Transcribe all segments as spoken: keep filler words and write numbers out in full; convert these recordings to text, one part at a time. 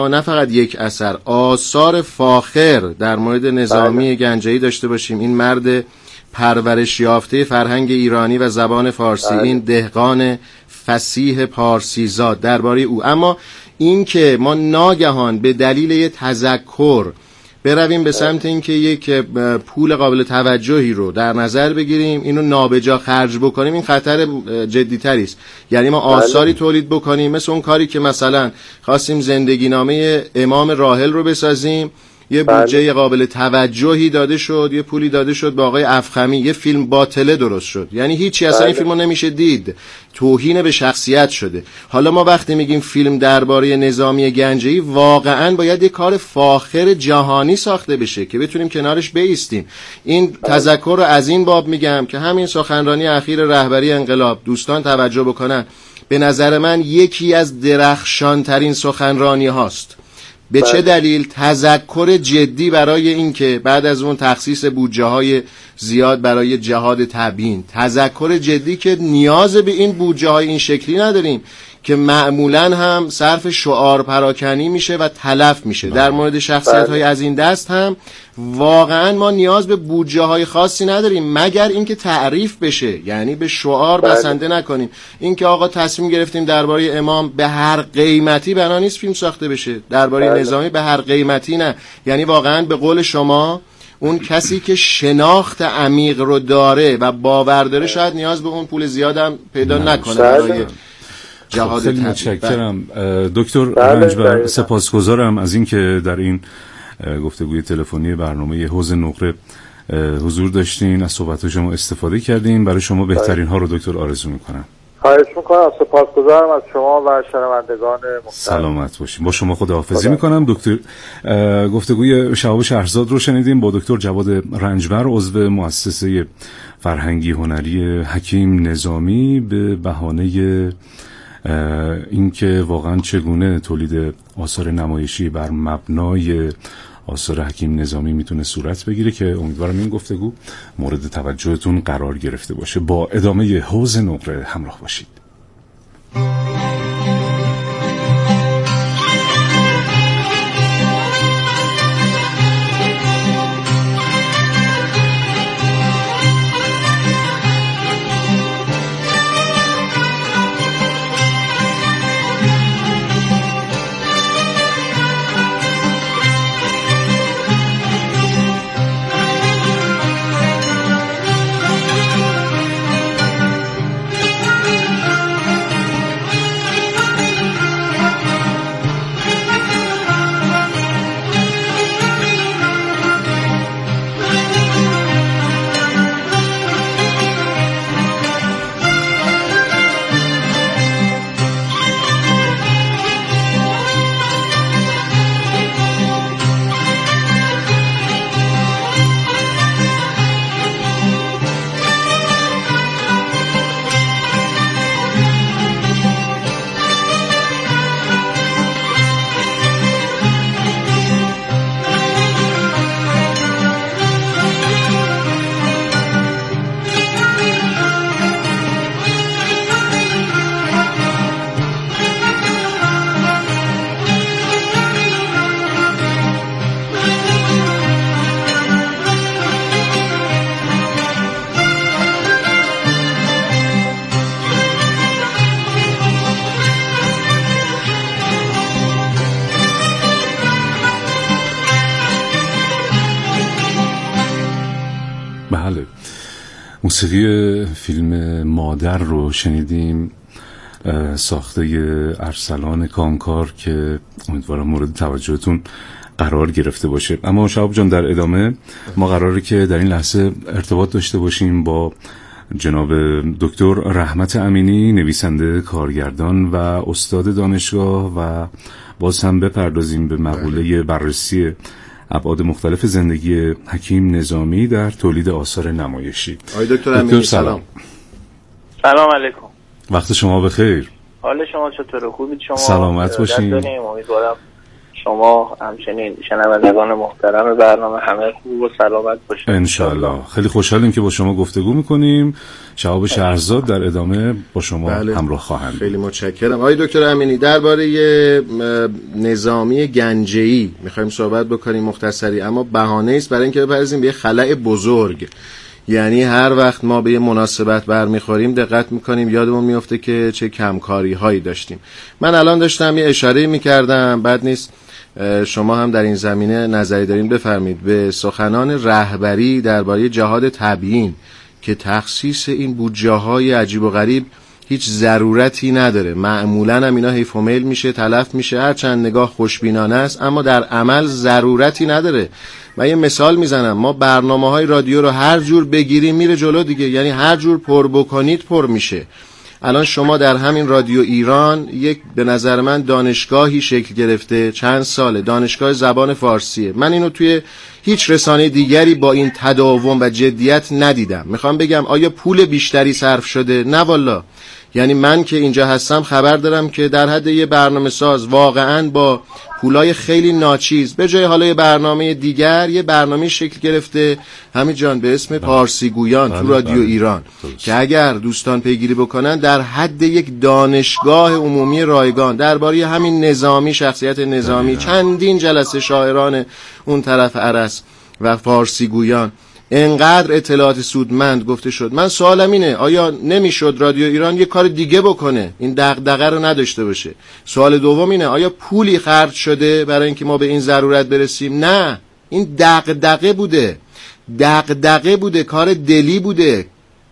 نه فقط یک اثر، آثار فاخر در مورد نظامی گنجوی داشته باشیم. این مرد پرورش یافته فرهنگ ایرانی و زبان فارسی، بله. این دهقان فصیح پارسیزاد، درباره او. اما این که ما ناگهان به دلیل یک تذکر برویم به سمت اینکه یک پول قابل توجهی رو در نظر بگیریم، اینو نابجا خرج بکنیم، این خطر جدی‌تری است. یعنی ما آثاری تولید بکنیم مثل اون کاری که مثلا خواستیم زندگی نامه امام راحل رو بسازیم، یه بودجه قابل توجهی داده شد، یه پولی داده شد به آقای افخمی، یه فیلم باطله درست شد، یعنی هیچی اصلا این فیلمو نمیشه دید، توهین به شخصیت شده. حالا ما وقتی میگیم فیلم درباره نظامی گنجوی، واقعا باید یه کار فاخر جهانی ساخته بشه که بتونیم کنارش بایستیم. این تذکر رو از این باب میگم که همین سخنرانی اخیر رهبری انقلاب دوستان توجه بکنن، به نظر من یکی از درخشانترین سخنرانی هاست. به چه دلیل؟ تذکر جدی برای این که بعد از اون تخصیص بودجه های زیاد برای جهاد تبیین، تذکر جدی که نیاز به این بودجه های این شکلی نداریم که معمولا هم صرف شعار پراکنی میشه و تلف میشه. در مورد شخصیت های از این دست هم واقعا ما نیاز به بودجه های خاصی نداریم مگر اینکه تعریف بشه، یعنی به شعار بسنده نکنیم. اینکه آقا تصمیم گرفتیم درباره امام به هر قیمتی بنا نیست فیلم ساخته بشه، درباره نظامی به هر قیمتی نه. یعنی واقعا به قول شما اون کسی که شناخت عمیق رو داره و باور داره شاید نیاز به اون پول زیادم پیدا نکنه برای جهاد. خیلی متشکرم دکتر رنجبر، سپاسگزارم از اینکه در این گفتگوی تلفنی برنامه حوض نقره حضور داشتین، از صحبت شما استفاده کردین. برای شما بهترین ها رو دکتر آرزو میکنم. خواهش میکنم، سپاسگزارم از شما و شنوندگان محترم. سلامت باشین. با شما خداحافظی میکنم. دکتر گفتگوی شهاب شهرزاد رو شنیدیم با دکتر جواد رنجبر، عضو مؤسسه فرهنگی هنری حکیم نظامی، به بهانه اینکه واقعا چگونه تولید آثار نمایشی بر مبنای آثار حکیم نظامی میتونه صورت بگیره که امیدوارم این گفتگو مورد توجهتون قرار گرفته باشه. با ادامه حوض نقره همراه باشید. بله، موسیقی فیلم مادر رو شنیدیم، ساخته ارسلان کامکار که امیدوارم مورد توجهتون قرار گرفته باشه. اما شهاب جان، در ادامه ما قراره که در این لحظه ارتباط داشته باشیم با جناب دکتر رحمت امینی، نویسنده، کارگردان و استاد دانشگاه، و باز هم بپردازیم به مقوله بررسی ابعاد مختلف زندگی حکیم نظامی در تولید آثار نمایشی. آقای دکتر امینی سلام. سلام علیکم. وقت شما بخیر. حال شما چطوره؟ خوبید شما؟ سلامت باشین. امیدوارم شما همچنین شنوندگان محترم برنامه همه خوب و سلامت باشید انشالله. خیلی خوشحالیم که با شما گفتگو میکنیم. شهاب شهرزاد در ادامه با شما بله. همراه خواهند. خیلی متشکرم. آقای دکتر امینی، درباره نظامی گنجه‌ای میخوایم صحبت بکنیم مختصری، اما بهانه است برای اینکه بپردازیم به یه خلأ بزرگ. یعنی هر وقت ما به یه مناسبت برمیخوریم دقت میکنیم یادمون میفته که چه کمکاری هایی داشتیم. من الان داشتم یه اشاره میکردم، بد نیست شما هم در این زمینه نظری دارین بفرمید، به سخنان رهبری درباره جهاد تبیین که تخصیص این بودجه های عجیب و غریب هیچ ضرورتی نداره. معمولا هم اینا حیف و میل میشه، تلف میشه، هر چند نگاه خوشبینانه است اما در عمل ضرورتی نداره. من یه مثال میزنم، ما برنامه‌های رادیو رو هر جور بگیریم میره جلو دیگه، یعنی هر جور پر بکنید پر میشه. الان شما در همین رادیو ایران یک به نظر من دانشگاهی شکل گرفته، چند ساله، دانشگاه زبان فارسیه. من اینو توی هیچ رسانه دیگری با این تداوم و جدیت ندیدم. میخوام بگم آیا پول بیشتری صرف شده؟ نه والا. یعنی من که اینجا هستم خبر دارم که در حد یه برنامه ساز واقعاً با پولای خیلی ناچیز به جای حالا یه برنامه دیگر یه برنامه شکل گرفته همین جان به اسم پارسی گویان تو رادیو ایران که اگر دوستان پیگیری بکنن در حد یک دانشگاه عمومی رایگان درباره همین نظامی، شخصیت نظامی، چندین جلسه شاعران اون طرف ارس و فارسی گویان انقدر اطلاعات سودمند گفته شد. من سوالم اینه آیا نمیشد رادیو ایران یه کار دیگه بکنه، این دغدغه رو نداشته باشه؟ سوال دوم اینه آیا پولی خرج شده برای اینکه ما به این ضرورت برسیم؟ نه، این دغدغه بوده، دغدغه بوده، کار دلی بوده،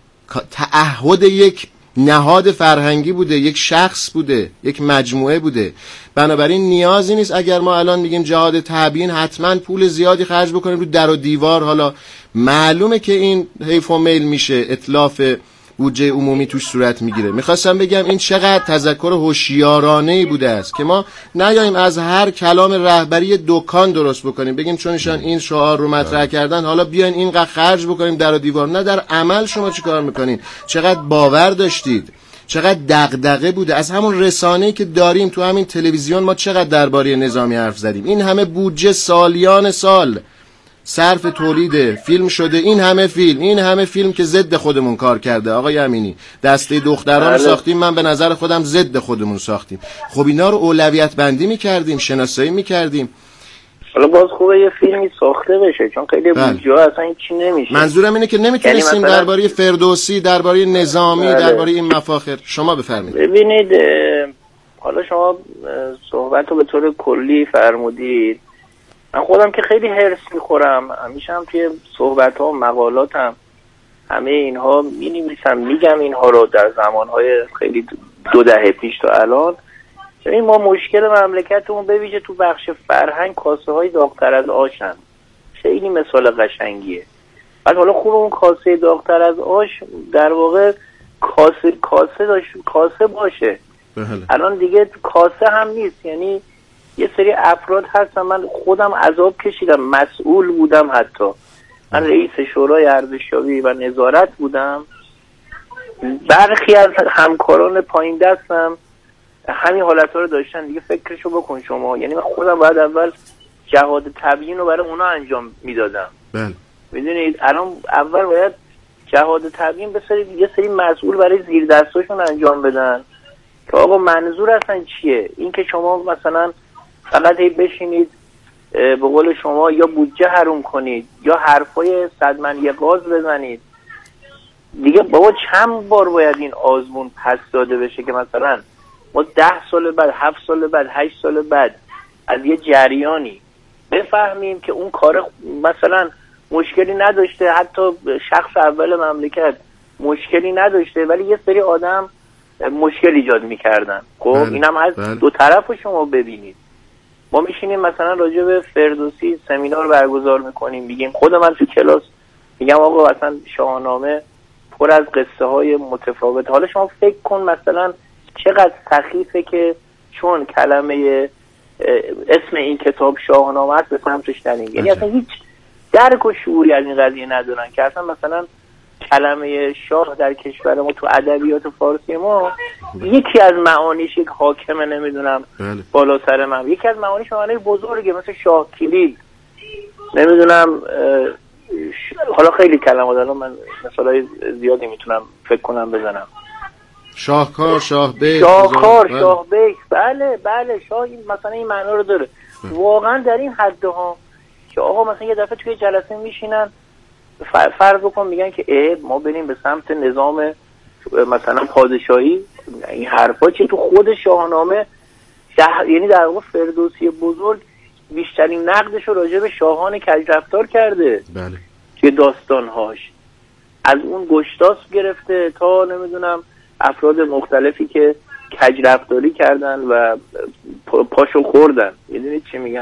تعهد یک نهاد فرهنگی بوده، یک شخص بوده، یک مجموعه بوده. بنابراین نیازی نیست اگر ما الان میگیم جهاد تبیین حتما پول زیادی خرج بکنیم رو در و دیوار. حالا معلومه که این حیف و میل میشه، اتلاف بودجه عمومی توش صورت میگیره. میخواستم بگم این چقدر تذکر هوشیارانه‌ای بوده است که ما نیاییم از هر کلام رهبری دکان درست بکنیم، بگیم چون ایشان این شعار رو مطرح کردن حالا بیاین اینقدر خرج بکنیم در و دیوار. نه، در عمل شما چی کار میکنین؟ چقدر باور داشتید؟ چقدر دغدغه بوده؟ از همون رسانه‌ای که داریم تو همین تلویزیون ما چقدر درباره نظامی حرف زدیم. این همه بودجه سالیان سال صرف تولید فیلم شده، این همه فیلم، این همه فیلم که ضد خودمون کار کرده. آقای امینی دسته دختران رو ساختیم، من به نظر خودم ضد خودمون ساختیم. خب اینا رو اولویت بندی می‌کردیم، شناسایی می‌کردیم. حالا باز خوبه یه فیلمی ساخته بشه چون خیلی بودجه اصلا چی نمیشه. منظورم اینه که نمیتونستیم یعنی مثلا... درباره فردوسی، درباره نظامی، بله. درباره این مفاخر. شما بفرمایید. ببینید حالا شما صحبت رو به طور کلی فرمودید، من خودم که خیلی هرس میخورم، همیشه هم توی صحبت ها و مقالاتم همه اینها می نویسم، میگم اینها رو در زمانهای خیلی دو دهه پیش تا الان. ببین ما مشکل مملکتمون به ویژه تو بخش فرهنگ کاسه های داغ‌تر از آشن. خیلی مثال قشنگیه. بعد حالا خوب اون کاسه داغ‌تر از آش در واقع کاسه کاسه داشت کاسه باشه. بله. الان دیگه کاسه هم نیست، یعنی یه سری افراد هستن، من خودم عذاب کشیدم، مسئول بودم، حتی من رئیس شورای ارزشیابی و نظارت بودم. برخی از همکاران پایین دستم همین حالتها رو داشتن. دیگه فکرشو بکن شما، یعنی من خودم باید اول جهاد تبیین رو برای اونا انجام میدادم. بله. میدونید الان اول باید جهاد تبیین به سری یه سری مسئول برای زیر دستاشون انجام بدن که آقا منظور اصلا چیه. این که شما مثلا فقط هی بشینید به قول شما یا بودجه حروم کنید یا حرفای صد من یه غاز بزنید دیگه. بابا چند بار باید این آزمون پس داده بشه که مثلا ما ده سال بعد، هفت سال بعد، هشت سال بعد از یه جریانی بفهمیم که اون کار مثلا مشکلی نداشته، حتی شخص اول مملکت مشکلی نداشته ولی یه سری آدم مشکل ایجاد میکردن. خب اینم از دو طرف شما ببینید. ما میشینیم مثلا راجع به فردوسی سمینار برگزار میکنیم، میگیم خود من تو کلاس میگم آقا اصلا شاهنامه پر از قصه های متفاوت. حالا شما فکر کن مثلا چقدر سخیفه که چون کلمه اسم این کتاب شاهنامه است به سمتش نریم، یعنی اصلا هیچ درک و شعوری از این قضیه ندارن که اصلا مثلا کلمه شاه در کشور ما تو ادبیات فارسی ما یکی از معانیش یک حاکمه، نمیدونم بله. بالا سر من، یکی از معانیش معنی بزرگه، مثل شاه کلید، نمیدونم ش... حالا خیلی کلمات دارم، من مثالای زیادی میتونم فکر کنم بزنم. شاهکار، شاه بیک، شاهکار، شاه بیک، بله بله، شاه این مثلا این معنا رو داره. واقعا در این حده ها که آقا مثلا یه دفعه توی جلسه میشینن فرض بکن میگن که اه ما بریم به سمت نظام مثلا پادشاهی، این حرفا چیه؟ تو خود شاهنامه شهر... یعنی در واقع فردوسی بزرگ بیشترین نقدش رو راجع به شاهان کجرفتار کرده. بله. توی داستانهاش از اون گشتاس گرفته تا نمیدونم افراد مختلفی که کجرفتاری کردن و پاشو خوردن. میدونید چی میگم؟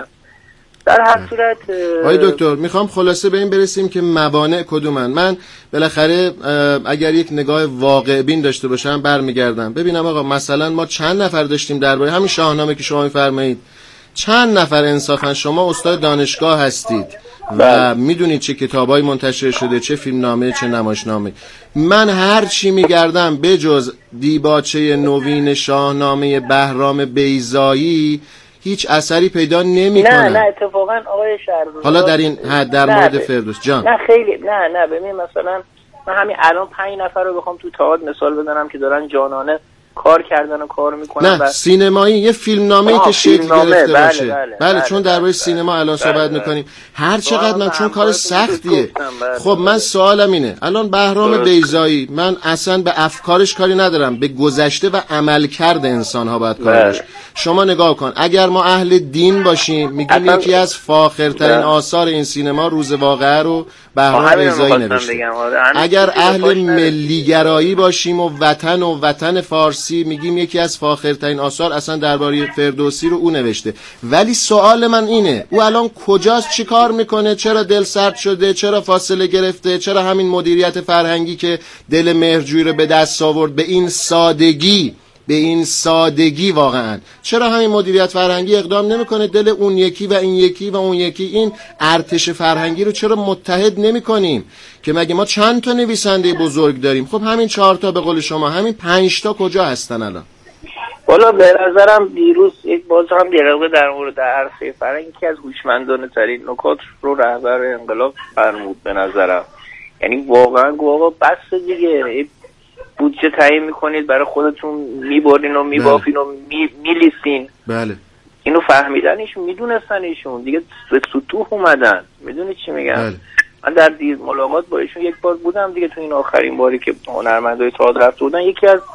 در هر صورت آقای دکتر میخوام خلاصه به این برسیم که موانع کدومن. من بالاخره اگر یک نگاه واقع بین داشته باشم برمیگردم ببینم آقا مثلا ما چند نفر داشتیم درباره همین شاهنامه که شما میفرمایید، چند نفر انصافا شما استاد دانشگاه هستید و میدونید چه کتابایی منتشر شده، چه فیلمنامه، چه نمایشنامه. من هر چی میگردم بجز دیباچه نوین شاهنامه بهرام بیضایی هیچ اثری پیدا نمی‌کنم. نه نه اتفاقا آقای شهرزاد حالا در این حد در مورد فردوس جان نه خیلی نه نه ببین مثلا من همین الان پنج نفر رو بخوام تو تئاتر مثال بزنم که دارن جانانه کار کردن و کار میکنن. نه و... سینمایی یه فیلمنامه‌ای که شکل گرفته بله باشه. بله, بله, بله, بله چون بله درباره سینما الان بله صحبت بله میکنیم هر چقدر من چون کار سختیه. بله خب من سوالم اینه الان بهرام بیضایی من اصلا به افکارش کاری ندارم، به گذشته و عملکرد انسان‌ها باید کار باشه. شما نگاه کن اگر ما اهل دین باشیم میگیم یکی از فاخرترین آثار این سینما روز واقعه رو بهرام بیضایی نوشته. اگر اهل ملیگرایی باشیم و وطن و وطن فارسی میگیم یکی از فاخرترین آثار اصلا درباره فردوسی رو او نوشته. ولی سوال من اینه او الان کجاست، چی کار میکنه، چرا دل سرد شده، چرا فاصله گرفته، چرا همین مدیریت فرهنگی که دل مهرجویی رو به دست آورد به این سادگی به این سادگی واقعا چرا همین مدیریت فرهنگی اقدام نمیکنه دل اون یکی و این یکی و اون یکی این ارتش فرهنگی رو چرا متحد نمیکنیم که مگه ما چند تا نویسنده بزرگ داریم؟ خب همین چهار تا به قول شما همین پنج تا کجا هستن الان؟ والا به نظرم دیروز یک باز هم دیروز در مورد عرصه فرهنگ یکی از هوشمندانه ترین نکات رو رهبر انقلاب فرمود به نظرم. یعنی واقعا گواه بس دیگه بودجه تعیین میکنید برای خودتون میبرین و میبافین و می، میلیسین. بله اینو فهمیدن ایشون، میدونستن ایشون دیگه به سطوح اومدن. میدونید چی میگم؟ بله. من در دیر ملاقات با ایشون یک بار بودم دیگه تو این آخرین باری که هنرمندای تئاتر رفته بودن یکی از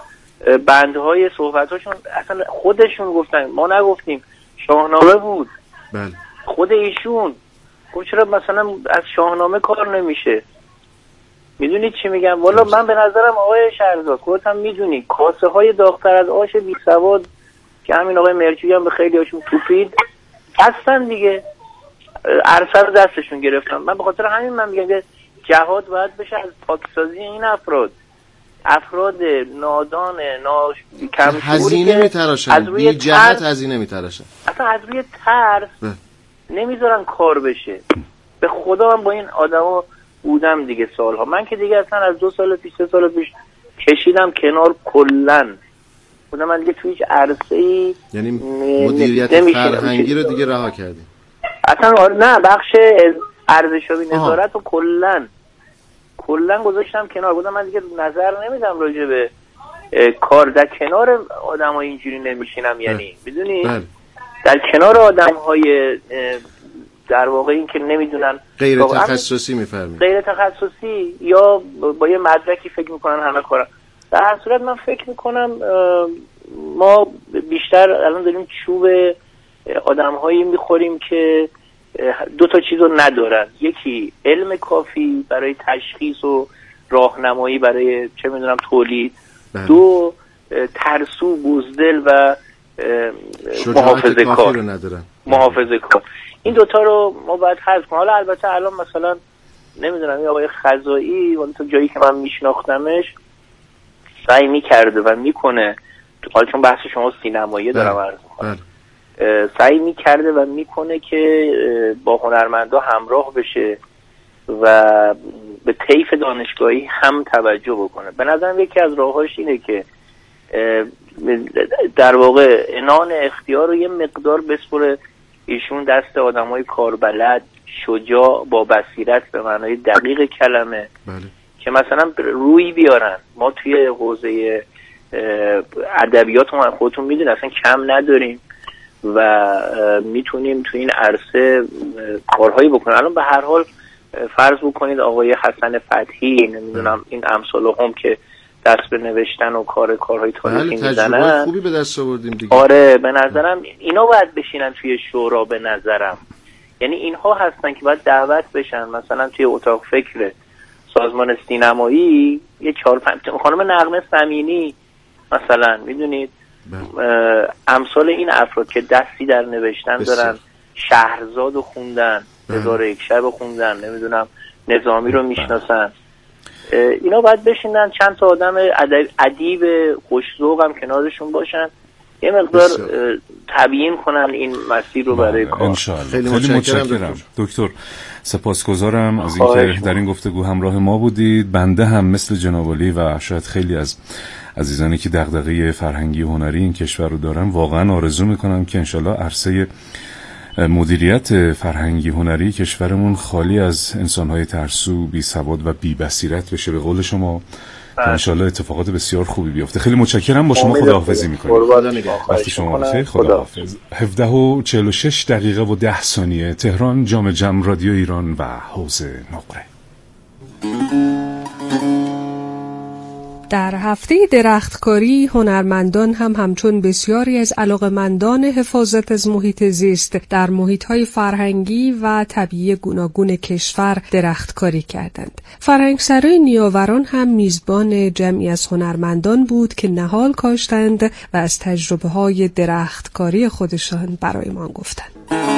بندهای صحبتاشون اصلا خودشون گفتن ما نگفتیم شاهنامه بود. بله. خود ایشون گفت چرا مثلا از شاهنامه کار نمیشه. میدونید چی میگم؟ والا من به نظرم آقای شهرزاد خودت هم میدونی کاسه های داغ‌تر از آش بی سواد که همین آقای مرچوی هم به خیلی هاشون توپید هستن دیگه، عرصه رو دستشون گرفتن. من به خاطر همین من میگم که جهاد باید بشه از پاکسازی این افراد افراد نادان نا کم هزینه میتراشن بی جهت هزینه میتراشن اصلا از روی ترس نمیذارن کار بشه. به خدا من با این آدما بودم دیگه سالها. من که دیگه اصلا از دو سال پیش سه سال پیش کشیدم کنار کلن بودم. من دیگه توی هیچ عرصه‌ای یعنی مدیریت فرهنگی رو دیگه رها کردیم اصلا. نه بخش ارزشیابی نظارت رو کلن کلن گذاشتم کنار. بودم من دیگه نظر نمیدم راجع به کار در کنار آدمای اینجوری نمیشینم. یعنی میدونی در کنار آدم‌های در واقع این که نمیدونن غیر تخصصی میفرمید غیر تخصصی یا با یه مدرکی فکر میکنن همه کارن. در هر صورت من فکر میکنم ما بیشتر الان داریم چوب آدم‌هایی میخوریم که دو تا چیز رو ندارن. یکی علم کافی برای تشخیص و راهنمایی برای چه میدونم تولید. بله. دو ترسو بزدل و محافظه کار رو ندارن. محافظه کار. این دوتا رو ما باید حذف کنیم. حالا البته الان مثلا نمیدونم این آقای خزائی ولی تا جایی که من میشناختمش سعی میکرده و میکنه، حالا چون بحث شما سینمایی دارم عرض میکنم، سعی میکرده و میکنه که با هنرمندا همراه بشه و به طیف دانشگاهی هم توجه بکنه. به نظرم یکی از راهاش اینه که در واقع عنان اختیار رو یه مقدار بسپره ایشون دست آدمای کاربلد، شجاع، با بصیرت به معنای دقیق کلمه، بله. که مثلا روی بیارن. ما توی حوزه ادبیات خودتون میدونید اصلا کم نداریم و میتونیم تو این عرصه کارهایی بکنیم. الان به هر حال فرض بکنید آقای حسن فتحی، نمیدونم این امثال هم که دست به نوشتن و کار کارهای تاریخی میزنن، تجربه خوبی به دست آوردیم دیگه. آره به نظرم اینا باید بشینن توی شورا. به نظرم یعنی اینها هستن که باید دعوت بشن، مثلا توی اتاق فکر سازمان سینمایی یه چهار پنج خانم نغمه سمینی مثلا، میدونید امثال این افراد که دستی در نوشتن بسید. دارن. شهرزاد رو خوندن، هزار یک شب خوندن، نمیدونم نظامی رو میشناسن. اینا باید بشینن چند تا آدم ادیب خوش‌ذوق هم کنارشون باشن، یه مقدار تبیین کنن این مسیر رو برای کار. انشاءالله. خیلی متشکرم دکتر. سپاسگزارم از اینکه در این گفتگو همراه ما بودید. بنده هم مثل جناب عالی و شاید خیلی از عزیزانی که دغدغه فرهنگی و هنری این کشور رو دارن واقعا آرزو میکنم که انشالله عرصه مدیریت فرهنگی هنری کشورمون خالی از انسان‌های ترسو، بی سواد و بی بصیرت بشه، به قول شما، که انشالله اتفاقات بسیار خوبی بیفته. خیلی متشکرم. با شما خداحافظی میکنیم. وقتی شما بخیر. خداحافظ. هفده و چهل و شش دقیقه و ده ثانیه تهران، جام جم، رادیو ایران و حوض نقره. در هفته درختکاری هنرمندان هم همچون بسیاری از علاقه‌مندان حفاظت از محیط زیست در محیط‌های فرهنگی و طبیعی گوناگون کشور درختکاری کردند. فرهنگسرای نیاوران هم میزبان جمعی از هنرمندان بود که نهال کاشتند و از تجربه‌های درختکاری خودشان برای ما گفتند.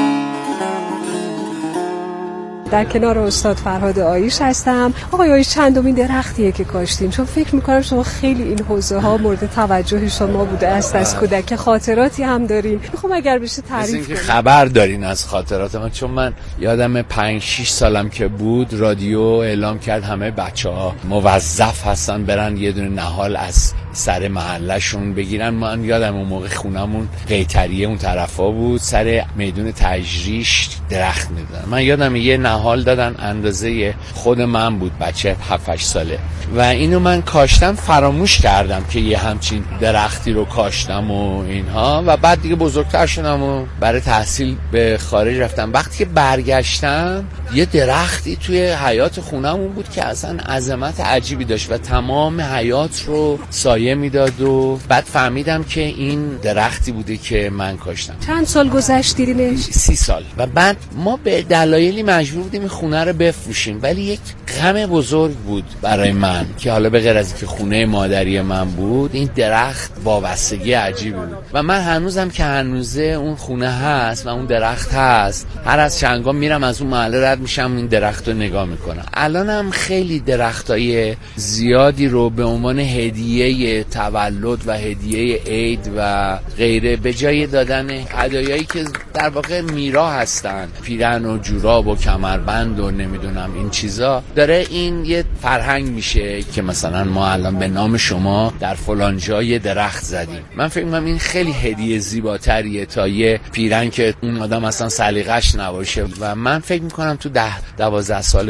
در کنار استاد فرهاد آیش هستم. آقای آیش، چندمین درختیه که کاشتین؟ چون فکر میکنم شما خیلی این حوزه ها مورد توجه شما بوده است. از کودکی خاطراتی هم دارین، میخوام اگر بشه تعریف کنید. خبر دارین از خاطرات من؟ چون من یادم پنج شش سالم که بود رادیو اعلام کرد همه بچه‌ها موظف هستن برن یه دونه نهال از سر محلشون بگیرن. من یادم اون موقع خونمون قیطریه اون طرفا بود، سر میدون تجریش درخت میدادن. من یادم یه نهال دادن اندازه خود من بود، بچه هفت هشت ساله، و اینو من کاشتم. فراموش کردم که یه همچین درختی رو کاشتم و اینها، و بعد دیگه بزرگتر شدم و برای تحصیل به خارج رفتم. وقتی که برگشتم یه درختی توی حیاط خونمون بود که اصلا عظمت عجیبی داشت و تمام حیاط رو سایه میداد، و بعد فهمیدم که این درختی بوده که من کاشتم. چند سال گذشت دیدینش؟ سی سال. و بعد ما به دلایلی مجبور بودیم خونه رو بفروشیم، ولی یک غم بزرگ بود برای من که حالا به غیر از اینکه خونه مادری من بود، این درخت وابستگی عجیبی بود. و من هنوزم که هنوزه اون خونه هست و اون درخت هست، هر از چند گام میرم از اون محله رد میشم این درخت رو نگاه میکنم. الانم خیلی درختای زیادی رو به عنوان هدیه تولد و هدیه عید و غیره به جای دادن هدایایی که در واقع میرا هستن، پیرن و جوراب و کمربند و نمیدونم این چیزا، داره این یه فرهنگ میشه که مثلا ما الان به نام شما در فلان جای درخت زدیم. من فکر می‌کنم این خیلی هدیه زیباتریه تا یه پیرن که اون آدم اصلا سلیقش نباشه. و من فکر میکنم تو ده دوازده سال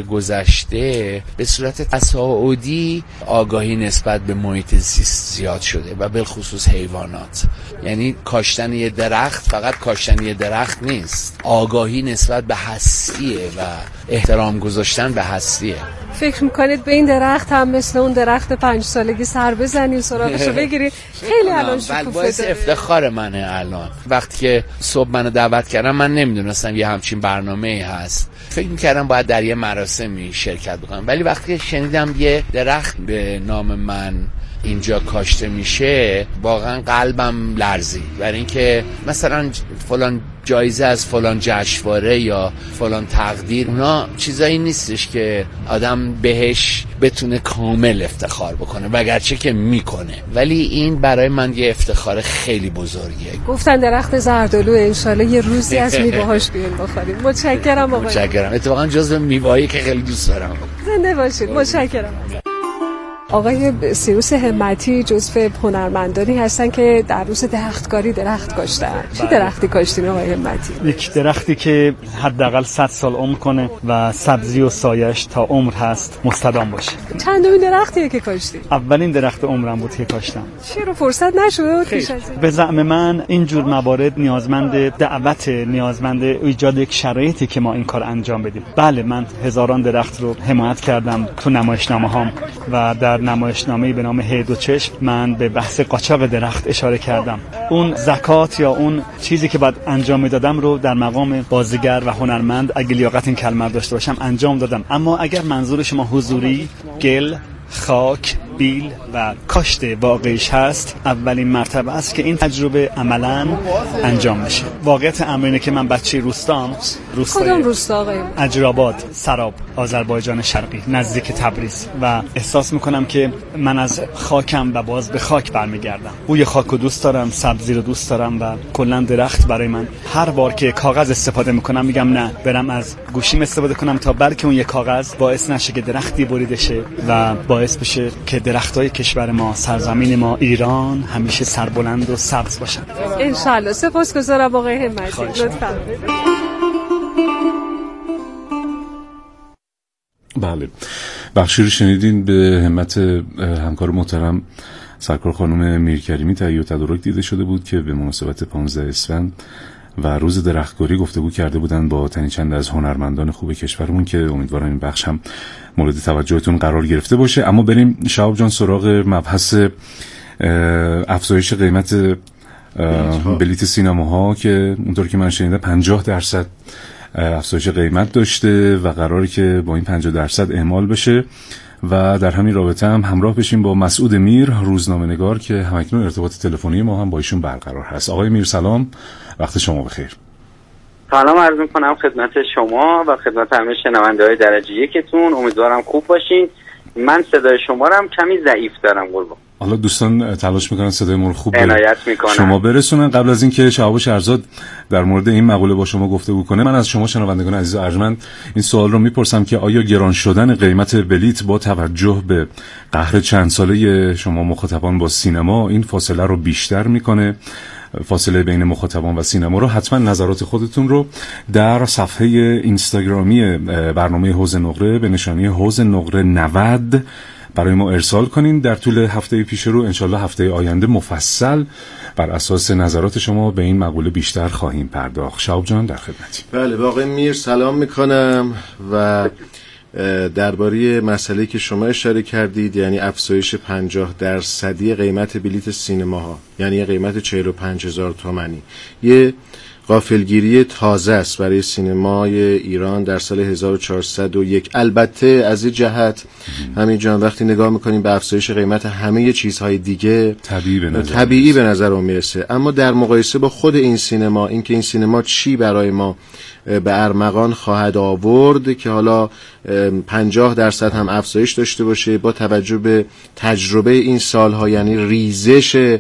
گذشته به صورت تصاعدی آگاهی نسبت به محیط زیست زیاد شده و بالخصوص حیوانات. یعنی کاشتن یه درخت فقط کاشتن یه درخت نیست، آگاهی نسبت به هستیه و احترام گذاشتن به هستیه. فکر میکنید به این درخت هم مثل اون درخت پنج سالگی سر بزنید، سراغشو بگیرید؟ خیلی الان شکوفه باعث افتخار منه. الان وقتی که صبح منو دعوت کردم من نمیدونستم یه همچین برنامه‌ای هست، فکر میکردم باید در یه مراسمی شرکت بکنم، ولی وقتی که شنیدم یه درخت به نام من اینجا کاشته میشه واقعا قلبم لرزید، برای اینکه مثلا فلان جایزه از فلان جشنواره یا فلان تقدیر، اونا چیزایی نیستش که آدم بهش بتونه کامل افتخار بکنه، وگرچه که میکنه، ولی این برای من یه افتخار خیلی بزرگیه. گفتن درخت زردالو انشالله یه روزی از میوه‌هاش بیان بخوریم. متشکرم آقای. متشکرم، اتفاقا جزو میوه‌ای که خیلی دوست دارم. زنده باشید. متشکرم. آقای سیروس همتی جزو هنرمندانی هستن که در روز درختکاری درخت کاشتن. چه درختی کاشتین آقای همتی؟ یک درختی که حداقل صد سال عمر کنه و سبزی و سایش تا عمر هست مستدام باشه. چندمین درختیه که کاشتین؟ اولین درخت عمرم بود که کاشتم. چرا فرصت نشد پیش از این؟ به زعم من این جور موارد نیازمند دعوت، نیازمند ایجاد یک شرایطی که ما این کار انجام بدیم. بله، من هزاران درخت رو حمایت کردم تو نمایشنامه‌هام و در نمایشنامه‌ای به نام هی دو چشم من به بحث قاچاق درخت اشاره کردم. اون زکات یا اون چیزی که باید انجام میدادم رو در مقام بازیگر و هنرمند، اگه لیاقت این کلمه داشته باشم، انجام دادم. اما اگر منظور شما حضوری، گل، خاک، بیل و کاشت واقعیش هست، اولین مرتبه است که این تجربه عملاً انجام میشه. واقعیت امر اینه که من بچه روستام، روستای کدام روستا آقای؟ اجرآباد، سراب، آذربایجان شرقی، نزدیک تبریز، و احساس میکنم که من از خاکم و باز به خاک برمیگردم. بوی خاک رو دوست دارم، سبزی رو دوست دارم و کلا درخت برای من هر بار که کاغذ استفاده میکنم میگم نه، برم از گوشیم استفاده کنم تا بلکه اون یک کاغذ باعث نشه که درختی بریده شه و باعث بشه که درختای کشور ما، سرزمین ما ایران، همیشه سربلند و سبز باشن. ان شاء الله. سپاسگزارم آقای همتی. لطفاً. بله، بخشی رو شنیدین به همت همکار محترم سرکار خانم میرکریمی تهیه و تدارک دیده شده بود که به مناسبت پانزده اسفند و روز درختکاری گفتگو کرده بودن با تنی چند از هنرمندان خوب کشورمون که امیدوارم این بخش هم مورد توجهتون قرار گرفته باشه. اما بریم شهاب جان سراغ مبحث افزایش قیمت بلیت سینماها که اونطور که من شنیدم پنجاه درصد افزایش قیمت داشته و قراره که با این پنجاه درصد اعمال بشه و در همین رابطه هم همراه بشیم با مسعود میر، روزنامه‌نگار که همکنون ارتباط تلفنی ما هم با ایشون برقرار هست. آقای میر سلام، وقت شما بخیر. سلام عرض می‌کنم خدمت شما و خدمت همه شنونده‌های درجه یکتون. امیدوارم خوب باشین. من صدای شما رو هم کمی ضعیف دارم قربان. حالا دوستان تلاش میکنن صدای ما رو خوب عنایت میکنن شما برسونن. قبل از اینکه شهاب شهرزاد در مورد این مقوله با شما گفتگو کنه، من از شما شنوندگان عزیز و ارجمند این سوال رو میپرسم که آیا گران شدن قیمت بلیت با توجه به قهر چند ساله شما مخاطبان با سینما این فاصله رو بیشتر میکنه؟ فاصله بین مخاطبان و سینما رو. حتما نظرات خودتون رو در صفحه اینستاگرامی برنامه حوض نقره به نشانی حوض نقره نود برای ما ارسال کنین. در طول هفته پیش رو انشالله هفته آینده مفصل بر اساس نظرات شما به این مقوله بیشتر خواهیم پرداخت. شهاب جان در خدمتی. بله، با آقای میر سلام میکنم و درباره مسئله که شما اشاره کردید، یعنی افزایش پنجاه درصدی قیمت بلیت سینماها، یعنی قیمت چهل و پنج هزار تومانی، یه غافلگیری تازه است برای سینمای ایران در سال هزار و چهارصد و یک. البته از این جهت همین جان وقتی نگاه میکنیم به افزایش قیمت همه چیزهای دیگه طبیعی به نظر طبیعی به نظر میرسه، اما در مقایسه با خود این سینما، اینکه این سینما چی برای ما به ارمغان خواهد آورد که حالا پنجاه درصد هم افزایش داشته باشه با توجه به تجربه این سالها، یعنی ریزش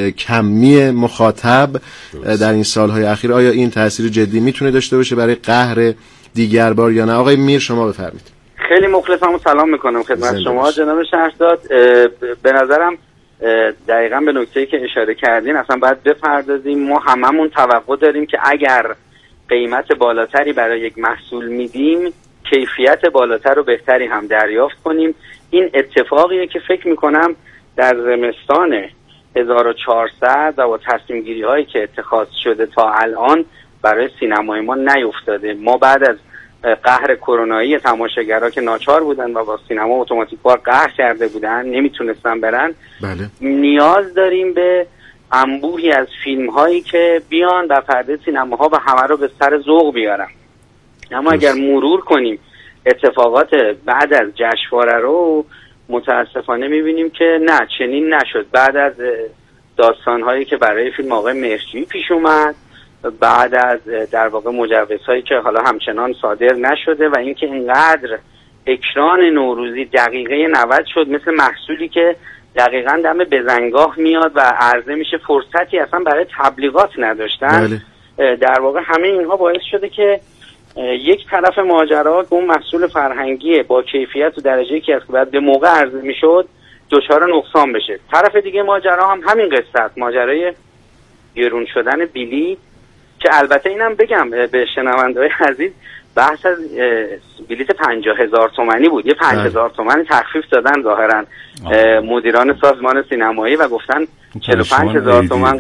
کمی مخاطب در این سالهای اخیر، آیا این تأثیر جدی میتونه داشته باشه برای قهر دیگر بار یا نه؟ آقای میر شما بفرمایید. خیلی مخلصم و سلام میکنم خدمت شما جناب شهرزاد. به نظرم دقیقاً به نکته‌ای که اشاره کردین اصلا باید بپردازیم. ما هممون توقع داریم که اگر قیمت بالاتری برای یک محصول میدیم، کیفیت بالاتر و بهتری هم دریافت کنیم. این اتفاقیه که فکر میکنم در زمستان هزار و چهارصد و با تصمیم گیری هایی که اتخاذ شده تا الان برای سینمای ما نیفتاده. ما بعد از قهر کرونایی تماشاگرها که ناچار بودن و با سینما اتوماتیک وار قهر کرده بودن، نمیتونستن برن، بله. نیاز داریم به انبوهی از فیلم هایی که بیان در پرده سینماها و همه رو به سر ذوق بیارن. اما اگر مرور کنیم اتفاقات بعد از جشنواره رو، متاسفانه میبینیم که نه، چنین نشد. بعد از داستانهایی که برای فیلم آقای مهرجویی پیش اومد، بعد از در واقع مجوزهایی که حالا همچنان صادر نشده و اینکه اینقدر اکران نوروزی دقیقه نود شد، مثل محصولی که دقیقاً دم بزنگاه میاد و عرضه میشه، فرصتی اصلا برای تبلیغات نداشتن. بله. در واقع همه اینها باعث شده که یک طرف ماجرا اون محصول فرهنگی با کیفیت و درجه‌ای که از بعد به موقع عرضه میشد دچار نقصان بشه. طرف دیگه ماجرا هم همین قصه است، ماجرای گرون شدن بلیط، که البته اینم بگم به شنونده‌های عزیز، بحث از بلیط پنجاه هزار تومانی بود. یه پنج هزار تومانی تخفیف دادن ظاهرا مدیران سازمان سینمایی و گفتن چهل و پنج هزار تومان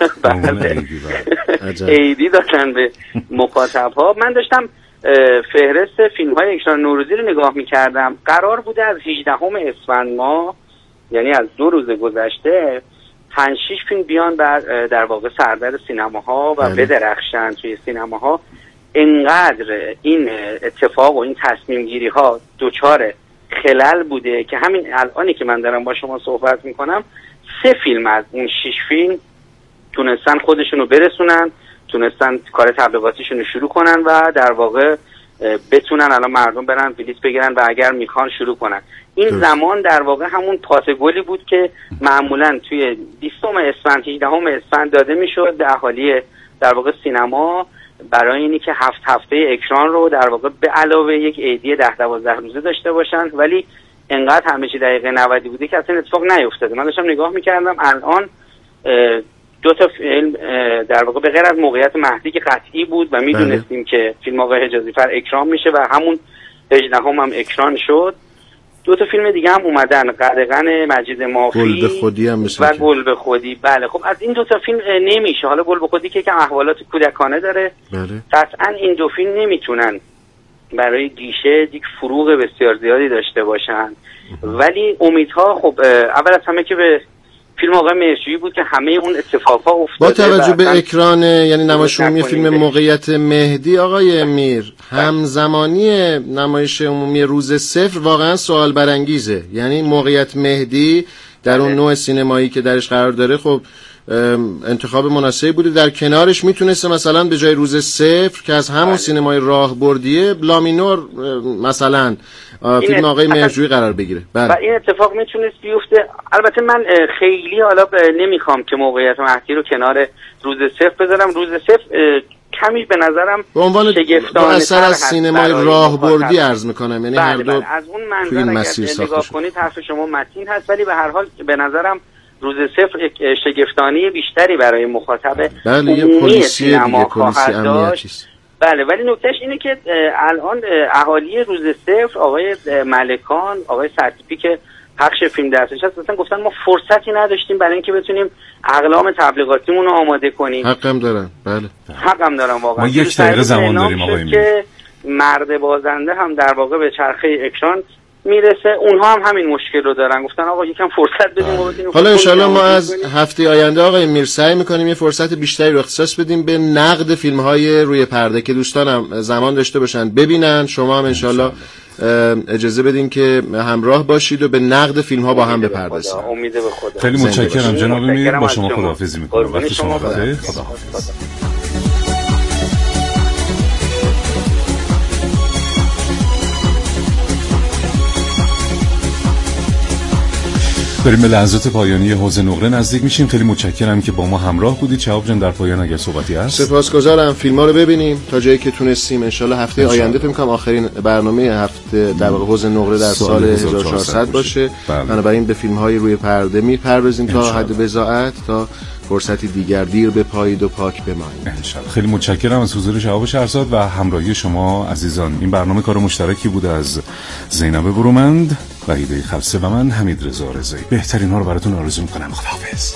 ایدی دادن به مخاطب‌ها. من داشتم فهرست فیلم‌های اکران نوروزی رو نگاه می‌کردم. قرار بوده از هجدهم اسفند ماه، یعنی از دو روز گذشته، پنج شش فیلم بیان بر در واقع سردر سینماها و بدرخشن توی سینماها. اینقدر این اتفاق و این تصمیم گیری ها دوچار خلل بوده که همین الانی که من دارم با شما صحبت میکنم، سه فیلم از اون شش فیلم تونستن خودشونو برسونن، تونستن کار تبلیغاتیشون رو شروع کنن و در واقع بتونن الان مردم برن بلیط بگیرن و اگر میخوان شروع کنن. این زمان در واقع همون پاتگلی بود که معمولا توی بیستم اسفند، هجدهم اسفند داده میشد به اهالی در واقع سینما، برای اینی که هفت هفته اکران رو در واقع به علاوه یک عیدی ده دوازده روزه داشته باشن. ولی انقدر همه چی دقیقه نود بوده که اصلا اتفاق نیفتاده. من داشتم نگاه میکردم الان دو تا فیلم در واقع به غیر از موقعیت مهدی که قطعی بود و میدونستیم که فیلم آقای حجازی فر اکران میشه و همون هجدهم هم, هم اکران شد، دو تا فیلم دیگه هم اومدن، قدغن مجید مافی گل به خودی هم و گل به خودی. بله خب از این دو تا فیلم نمیشه. حالا گل به خودی که کم احوالات کودکانه داره، بله. قطعا این دو فیلم نمیتونن برای گیشه یک فروغ بسیار زیادی داشته باشن. ولی امیدها خب اول از همه که به فیلم آقای مهرجویی بود که همه اون اتفاقا افتاده. با توجه به اکران یعنی نمایش عمومی فیلم موقعیت مهدی آقای میر، همزمانی نمایش عمومی روز صفر واقعا سوال برانگیزه. یعنی موقعیت مهدی در اون نوع سینمایی که درش قرار داره خب انتخاب مناسبی بوده. در کنارش میتونسته مثلا به جای روز صفر که از همون بله. سینمای راهبردیه لامینور مثلا فیلم آقای مهرجویی قرار بگیره. بله. و این اتفاق میتونست بیفته. البته من خیلی حالا نمیخوام که موقعیت مهدی رو کنار روز صفر بذارم. روز صفر کمی به نظرم به عنوان اثر از سینمای راهبردی عرض میکنم، یعنی هر دو بله. از اون منظر اگر نگاه کنید حرف شما متین هست، ولی به هر حال به نظرم روز صفر شگفتانی بیشتری برای مخاطب بله یه پلیسی دیگه، پلیسی امنیتی. بله ولی نکتهش اینه که الان اهالی روز صفر، آقای ملکان، آقای سرتیپی که پخش فیلم دستش هست، مثلا گفتن ما فرصتی نداشتیم برای اینکه بتونیم اقلام تبلیغاتیمون رو آماده کنیم. حقم دارن. بله حقم دارن واقعا. ما یک دقیقه زمان داریم آقای میر. که مرد بازنده هم در واقع به چرخه اکران میرسه، اونها هم همین مشکل رو دارن. گفتن آقا یکم فرصت بدیم و بتونیم. حالا ان شاءالله ما از هفته آینده آقای میر سعی می‌کنیم یه فرصت بیشتری رو اختصاص بدیم به نقد فیلم‌های روی پرده که دوستانم زمان داشته باشن ببینن. شما هم ان شاءالله اجازه بدین که همراه باشید و به نقد فیلم‌ها با هم بپردازیم. امید به خدا. خیلی متشکرم جناب میر. با شما خداحافظی می‌کنم. وقت شما بخیر. خداحافظ. بریم به لحظات پایانی حوض نقره نزدیک میشیم. خیلی متشکرم که با ما همراه بودید. شهاب جان در پایان اگر صحبتی هست؟ سپاسگزارم. فیلم‌ها رو ببینیم تا جایی که تونستیم. ان شاءالله هفته آینده فکر کنم آخرین برنامه هفته در واقع حوض نقره در سال هزار و چهارصد باشه. بنابراین به فیلم‌های روی پرده میپردازیم تا حد بضاعت، تا فرصتی دیگر دیر بپایید و پاک بمانید انشالله. خیلی متشکرم از حضور شهاب شهرزاد و همراهی شما عزیزان. این برنامه کار مشترکی بوده از زینب برومند، وحیده خلصه و من حمید رضا رضایی. بهترین ها رو براتون آرزو میکنم. خداحافظ.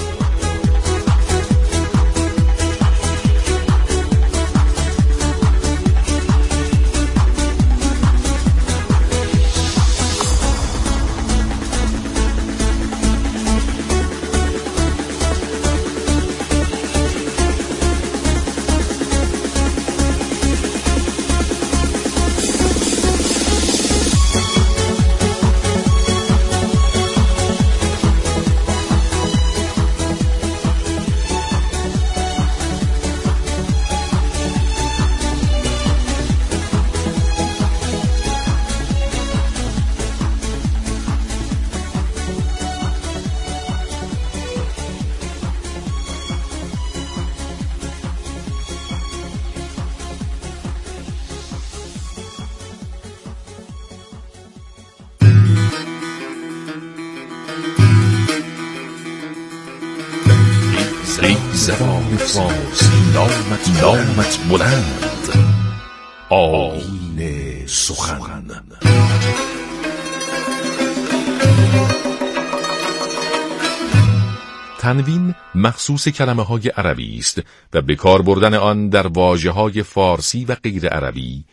زبان فارسی نامت نامت بلند، آیین سخن. تنوین مخصوص کلمه های عربی است و به کار بردن آن در واژه های فارسی و غیر عربی